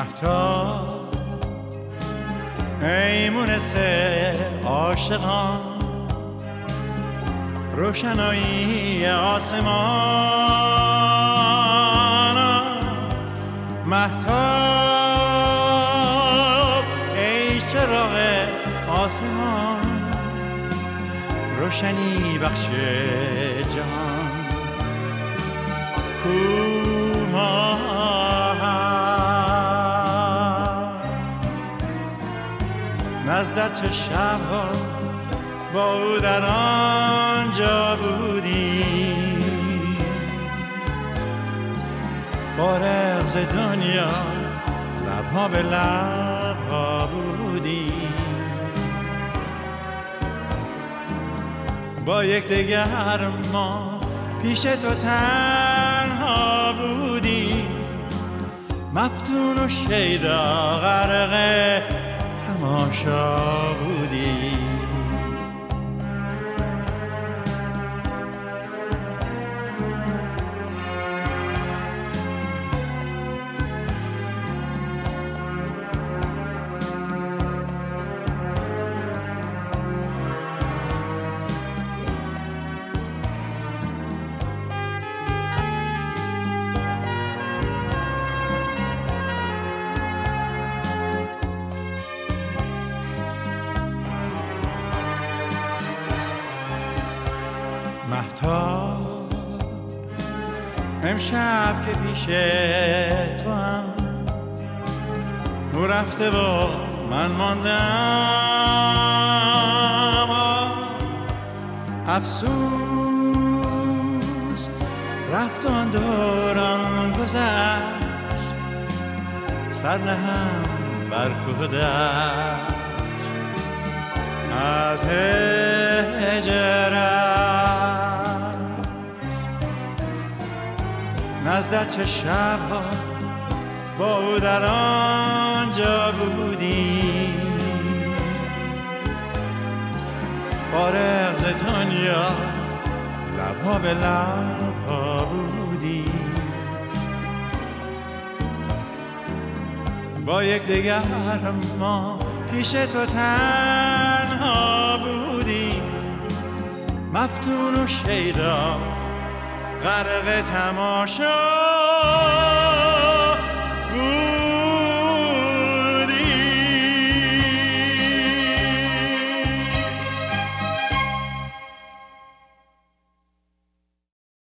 مهتاب ای مونس عاشقان، روشنایی آسمان. مهتاب ای چراغ آسمان، روشنی بخش جهان. کوما نزدت چه شبها با او در آنجا بودی، فارغ ز دنیا لبها به لبها بودی. با یکدیگر ما پیش تو تنها بودی، مفتون و شیدا غرق تماشا بودی. مهتاب امشب که پیش تو هم او رفته و من ماندم، افسوس رفت آن دوران گذشت، سر نهم بر کوه دشت از هجرت. نزدت چه شبها با او در آنجا بودی، فارغ ز دنیا لبها به لبها بودی. با یکدیگر ما پیش تو تنها بودی، مفتون و شیدا غرق تماشا